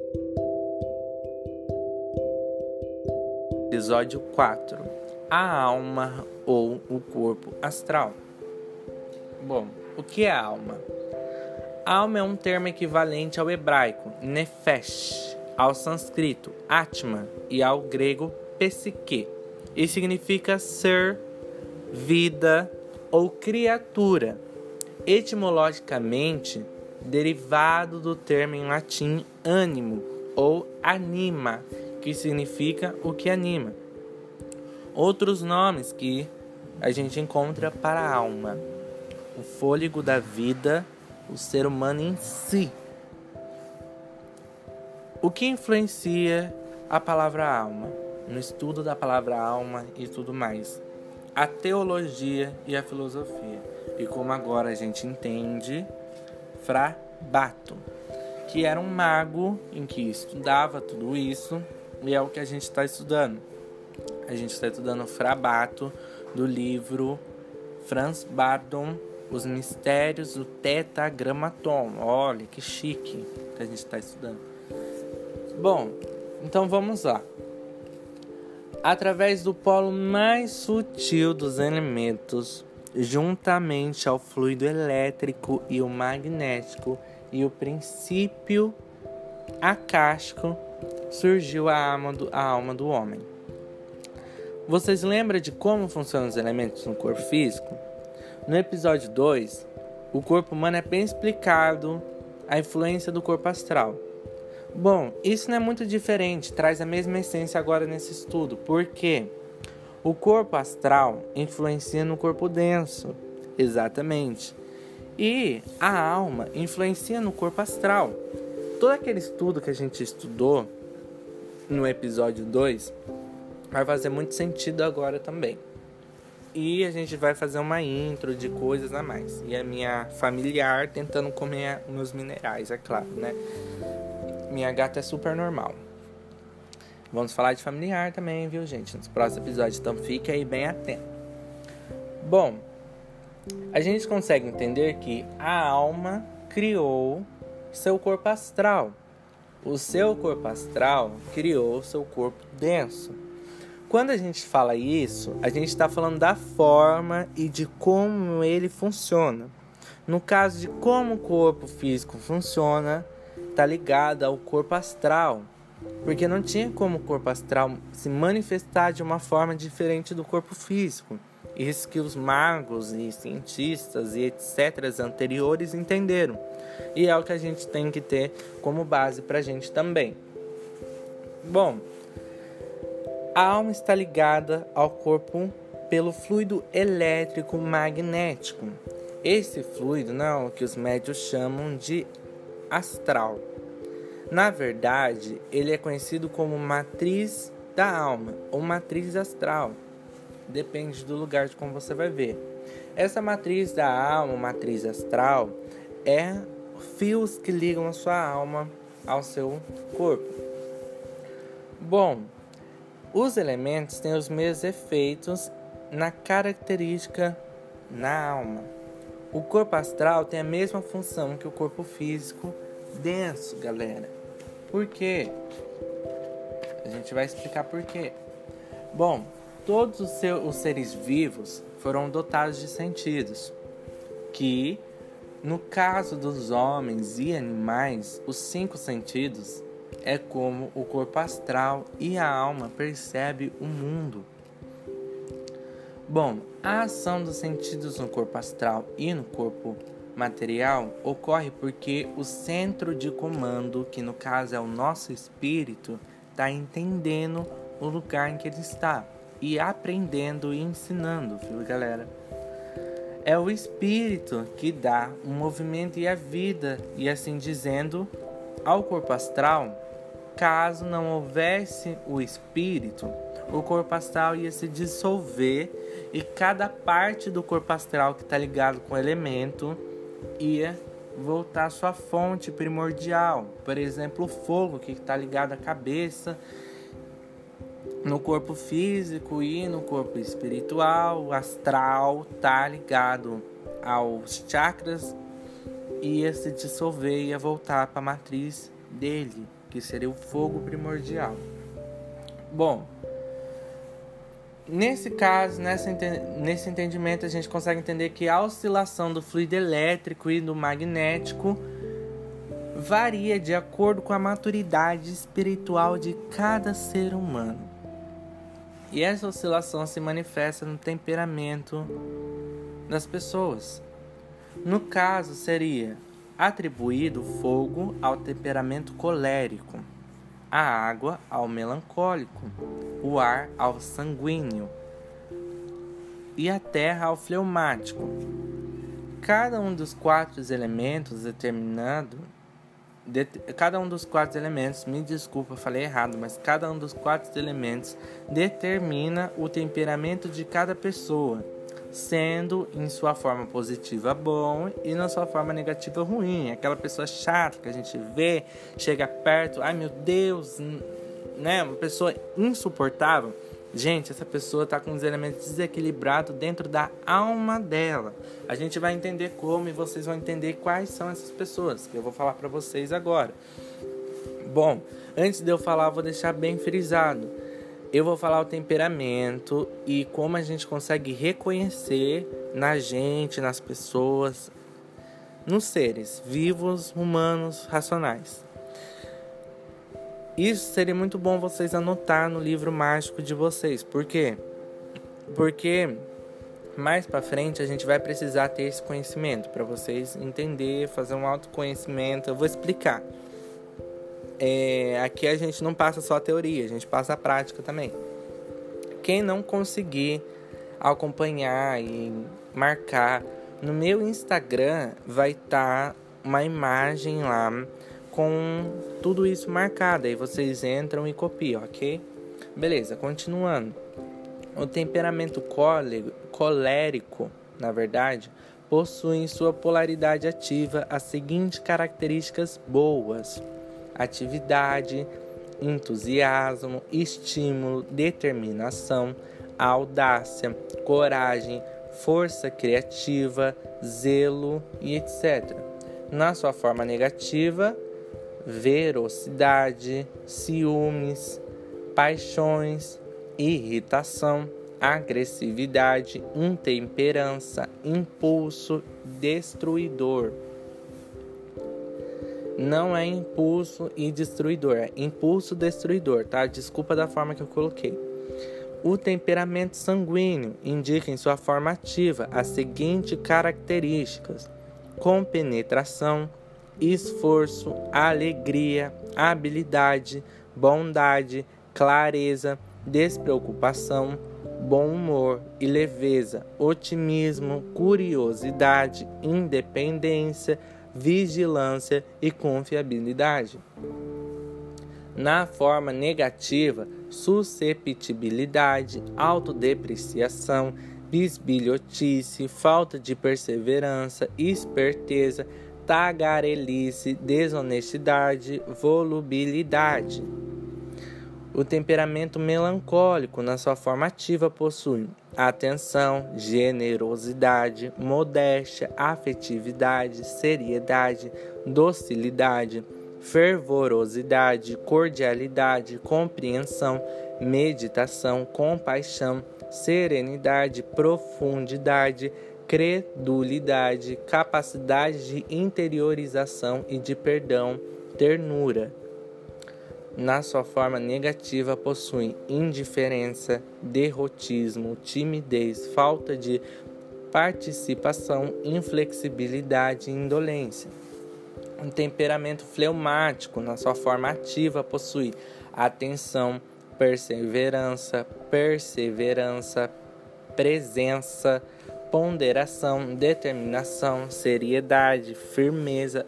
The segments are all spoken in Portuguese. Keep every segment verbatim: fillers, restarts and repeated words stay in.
Episódio quatro. A alma ou o corpo astral. Bom, o que é a alma? A alma é um termo equivalente ao hebraico nefesh, ao sânscrito atma e ao grego psique, e significa ser, vida ou criatura, etimologicamente derivado do termo em latim ânimo ou anima, que significa o que anima. Outros nomes que a gente encontra para a alma: o fôlego da vida, o ser humano em si. O que influencia a palavra alma? No estudo da palavra alma e tudo mais, a teologia e a filosofia. E como agora a gente entende, Frei Batory, que era um mago em que estudava tudo isso, e é o que a gente está estudando. A gente está estudando Frei Batory, do livro Franz Bardon, Os Mistérios do Tetragrammaton. Olha que chique que a gente está estudando. Bom, então vamos lá. Através do polo mais sutil dos elementos, juntamente ao fluido elétrico e o magnético e o princípio acástico, surgiu a alma do, a alma do homem. Vocês lembram de como funcionam os elementos no corpo físico? No episódio dois, o corpo humano é bem explicado a influência do corpo astral. Bom, isso não é muito diferente, traz a mesma essência agora nesse estudo. Por quê? O corpo astral influencia no corpo denso, exatamente. E a alma influencia no corpo astral. Todo aquele estudo que a gente estudou no episódio dois vai fazer muito sentido agora também. E a gente vai fazer uma intro de coisas a mais. E a minha familiar tentando comer meus minerais, é claro, né? Minha gata é super normal. Vamos falar de familiar também, viu, gente? Nos próximos episódios, então fique aí bem atento. Bom, a gente consegue entender que a alma criou seu corpo astral. O seu corpo astral criou seu corpo denso. Quando a gente fala isso, a gente está falando da forma e de como ele funciona. No caso de como o corpo físico funciona, está ligado ao corpo astral. Porque não tinha como o corpo astral se manifestar de uma forma diferente do corpo físico. Isso que os magos e cientistas e etcétera anteriores entenderam. E é o que a gente tem que ter como base para a gente também. Bom, a alma está ligada ao corpo pelo fluido elétrico magnético. Esse fluido não é o que os médios chamam de astral. Na verdade, ele é conhecido como matriz da alma ou matriz astral. Depende do lugar de como você vai ver. Essa matriz da alma, matriz astral, é fios que ligam a sua alma ao seu corpo. Bom, os elementos têm os mesmos efeitos na característica na alma. O corpo astral tem a mesma função que o corpo físico denso, galera. Por quê? A gente vai explicar por quê. Bom, todos os, seus, os seres vivos foram dotados de sentidos, que, no caso dos homens e animais, os cinco sentidos é como o corpo astral e a alma percebe o mundo. Bom, a ação dos sentidos no corpo astral e no corpo material ocorre porque o centro de comando, que no caso é o nosso espírito, está entendendo o lugar em que ele está e aprendendo e ensinando, viu, galera? É o espírito que dá o movimento e a vida, e assim dizendo, ao corpo astral. Caso não houvesse o espírito, o corpo astral ia se dissolver e cada parte do corpo astral que está ligado com o elemento ia voltar à sua fonte primordial. Por exemplo, o fogo, que está ligado à cabeça, no corpo físico e no corpo espiritual. O astral está ligado aos chakras, ia se dissolver e ia voltar para a matriz dele, que seria o fogo primordial. Bom, nesse caso, nessa, nesse entendimento, a gente consegue entender que a oscilação do fluido elétrico e do magnético varia de acordo com a maturidade espiritual de cada ser humano. E essa oscilação se manifesta no temperamento das pessoas. No caso, seria atribuído o fogo ao temperamento colérico, a água ao melancólico, o ar ao sanguíneo e a terra ao fleumático. Cada um dos quatro elementos determinado de, cada um dos quatro elementos, me desculpa, falei errado, mas cada um dos quatro elementos determina o temperamento de cada pessoa, sendo em sua forma positiva bom e na sua forma negativa ruim. Aquela pessoa chata que a gente vê, chega perto, ai meu Deus, né? Uma pessoa insuportável. Gente, essa pessoa está com os elementos desequilibrados dentro da alma dela. A gente vai entender como e vocês vão entender quais são essas pessoas, que eu vou falar para vocês agora. Bom, antes de eu falar, eu vou deixar bem frisado. Eu vou falar o temperamento e como a gente consegue reconhecer na gente, nas pessoas, nos seres vivos, humanos, racionais. Isso seria muito bom vocês anotar no livro mágico de vocês. Por quê? Porque mais pra frente a gente vai precisar ter esse conhecimento para vocês entender, fazer um autoconhecimento. Eu vou explicar. É, aqui a gente não passa só a teoria, a gente passa a prática também. Quem não conseguir acompanhar e marcar, no meu Instagram vai estar uma imagem lá com tudo isso marcado. Aí vocês entram e copiam, ok? Beleza, continuando. O temperamento colérico, na verdade, possui em sua polaridade ativa as seguintes características boas: atividade, entusiasmo, estímulo, determinação, audácia, coragem, força criativa, zelo e etcétera. Na sua forma negativa, velocidade, ciúmes, paixões, irritação, agressividade, intemperança, impulso destruidor. Não é impulso e destruidor, é impulso destruidor, tá? Desculpa da forma que eu coloquei. O temperamento sanguíneo indica em sua forma ativa as seguintes características: compenetração, esforço, alegria, habilidade, bondade, clareza, despreocupação, bom humor e leveza, otimismo, curiosidade, independência, vigilância e confiabilidade. Na forma negativa, susceptibilidade, autodepreciação, bisbilhotice, falta de perseverança, esperteza, tagarelice, desonestidade, volubilidade. O temperamento melancólico, na sua forma ativa, possui atenção, generosidade, modéstia, afetividade, seriedade, docilidade, fervorosidade, cordialidade, compreensão, meditação, compaixão, serenidade, profundidade, credulidade, capacidade de interiorização e de perdão, ternura. Na sua forma negativa, possui indiferença, derrotismo, timidez, falta de participação, inflexibilidade e indolência. Um temperamento fleumático, na sua forma ativa, possui atenção, perseverança, perseverança, presença, ponderação, determinação, seriedade, firmeza,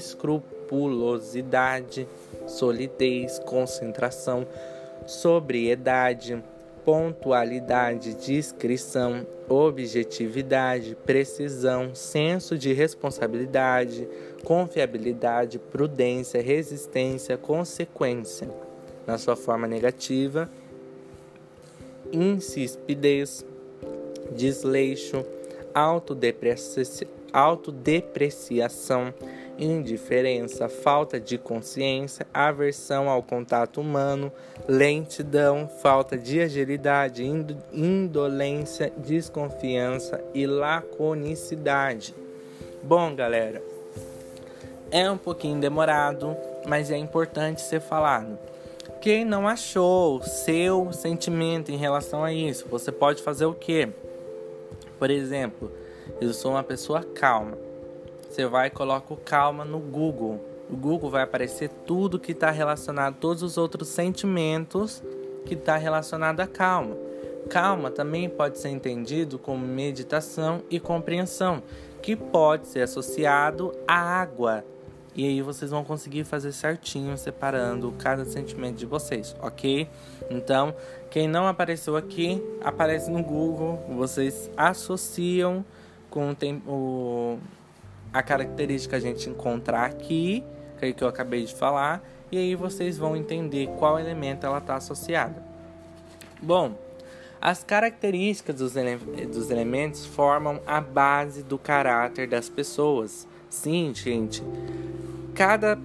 escrupulosidade, solidez, concentração, sobriedade, pontualidade, discrição, objetividade, precisão, senso de responsabilidade, confiabilidade, prudência, resistência, consequência. Na sua forma negativa, insispidez, desleixo, autodeprecia- autodepreciação, indiferença, falta de consciência, aversão ao contato humano, lentidão, falta de agilidade, indolência, desconfiança e laconicidade. Bom, galera, é um pouquinho demorado, mas é importante ser falado. Quem não achou seu sentimento em relação a isso, você pode fazer o quê? Por exemplo, eu sou uma pessoa calma. Você vai e coloca o calma no Google. O Google vai aparecer tudo que está relacionado, todos os outros sentimentos que está relacionado à calma. Calma também pode ser entendido como meditação e compreensão, que pode ser associado à água. E aí vocês vão conseguir fazer certinho, separando cada sentimento de vocês, ok? Então, quem não apareceu aqui, aparece no Google. Vocês associam com o tempo, a característica que a gente encontrar aqui, que é que eu acabei de falar, e aí vocês vão entender qual elemento ela está associada. Bom, as características dos, ele- dos elementos formam a base do caráter das pessoas. Sim, gente. Cada,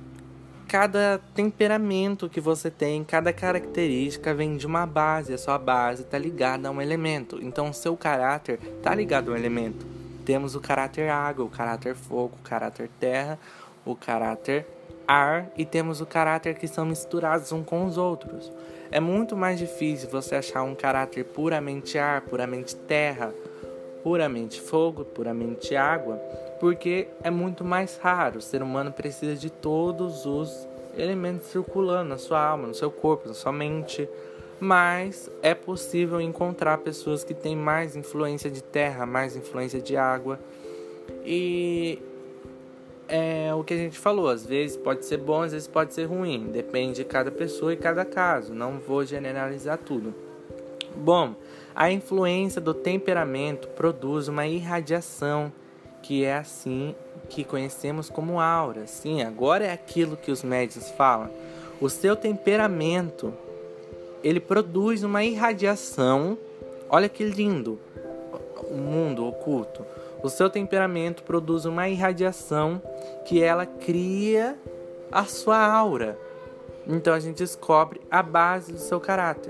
cada temperamento que você tem, cada característica vem de uma base. A sua base está ligada a um elemento. Então, o seu caráter está ligado a um elemento. Temos o caráter água, o caráter fogo, o caráter terra, o caráter ar. E temos o caráter que são misturados uns com os outros. É muito mais difícil você achar um caráter puramente ar, puramente terra, puramente fogo, puramente água, porque é muito mais raro. O ser humano precisa de todos os elementos circulando na sua alma, no seu corpo, na sua mente. Mas é possível encontrar pessoas que têm mais influência de terra, mais influência de água. E é o que a gente falou, às vezes pode ser bom, às vezes pode ser ruim. Depende de cada pessoa e cada caso. Não vou generalizar tudo. Bom, a influência do temperamento produz uma irradiação, que é assim que conhecemos como aura. Sim, agora é aquilo que os médicos falam. O seu temperamento, ele produz uma irradiação. Olha que lindo, o mundo oculto. O seu temperamento produz uma irradiação que ela cria a sua aura. Então a gente descobre a base do seu caráter.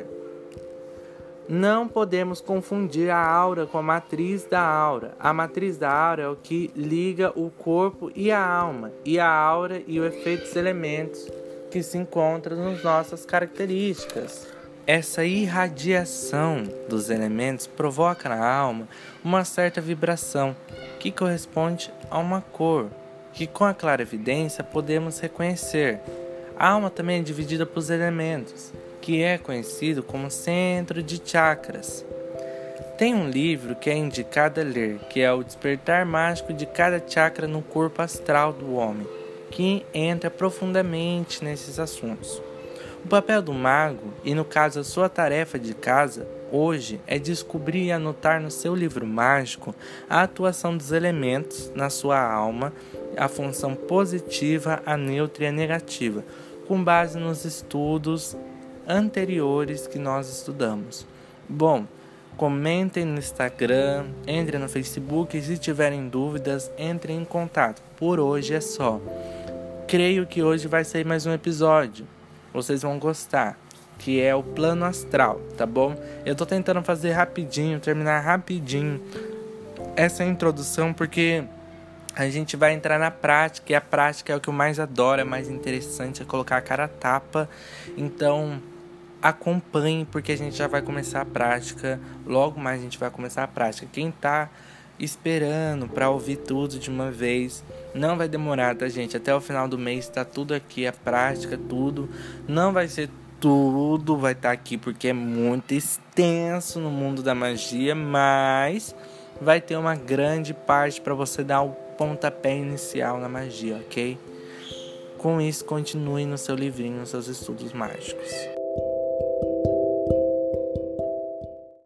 Não podemos confundir a aura com a matriz da aura. A matriz da aura é o que liga o corpo e a alma, e a aura e o efeito dos elementos que se encontram nas nossas características. Essa irradiação dos elementos provoca na alma uma certa vibração que corresponde a uma cor, que com a clarividência podemos reconhecer. A alma também é dividida por elementos, que é conhecido como centro de chakras. Tem um livro que é indicado a ler, que é o Despertar Mágico de Cada Chakra no Corpo Astral do Homem, que entra profundamente nesses assuntos. O papel do mago, e no caso a sua tarefa de casa, hoje é descobrir e anotar no seu livro mágico a atuação dos elementos na sua alma, a função positiva, a neutra e a negativa, com base nos estudos anteriores que nós estudamos. Bom, comentem no Instagram, entrem no Facebook e se tiverem dúvidas, entrem em contato. Por hoje é só. Creio que hoje vai sair mais um episódio. Vocês vão gostar, que é o plano astral, tá bom? Eu tô tentando fazer rapidinho, terminar rapidinho essa introdução, porque a gente vai entrar na prática, e a prática é o que eu mais adoro, é mais interessante, é colocar a cara a tapa. Então acompanhe, porque a gente já vai começar a prática. Logo mais a gente vai começar a prática. Quem tá esperando para ouvir tudo de uma vez, não vai demorar, tá, gente? Até o final do mês tá tudo aqui, a prática, tudo. Não vai ser tudo, vai estar tá aqui porque é muito extenso no mundo da magia, mas vai ter uma grande parte para você dar o pontapé inicial na magia, ok? Com isso, continue no seu livrinho, nos seus estudos mágicos.